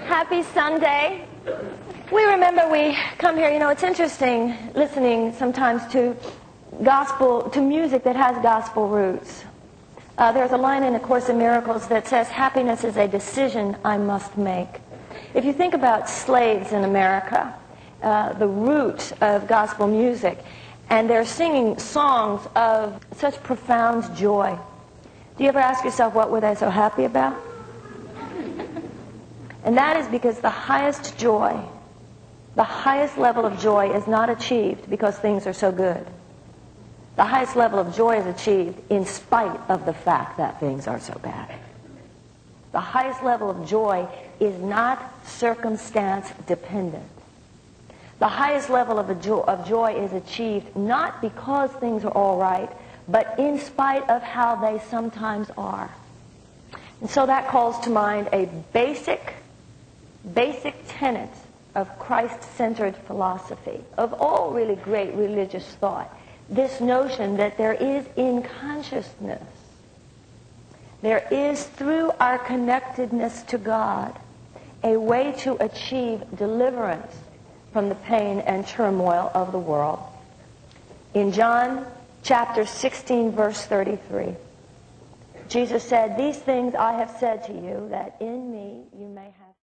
Happy Sunday. We remember we come here, it's interesting listening sometimes to music that has gospel roots. There's a line in A Course in Miracles that says, happiness is a decision I must make. If you think about slaves in America, the root of gospel music, and they're singing songs of such profound joy. Do you ever ask yourself, what were they so happy about? And that is because the highest joy, the highest level of joy is not achieved because things are so good. The highest level of joy is achieved in spite of the fact that things are so bad. The highest level of joy is not circumstance dependent. The highest level of joy is achieved not because things are all right, but in spite of how they sometimes are. And so that calls to mind a basic tenet of Christ-centered philosophy, of all really great religious thought. This notion that there is in consciousness, there is through our connectedness to God, a way to achieve deliverance from the pain and turmoil of the world. In John chapter 16, verse 33, Jesus said, "These things I have said to you, that in me you may have..."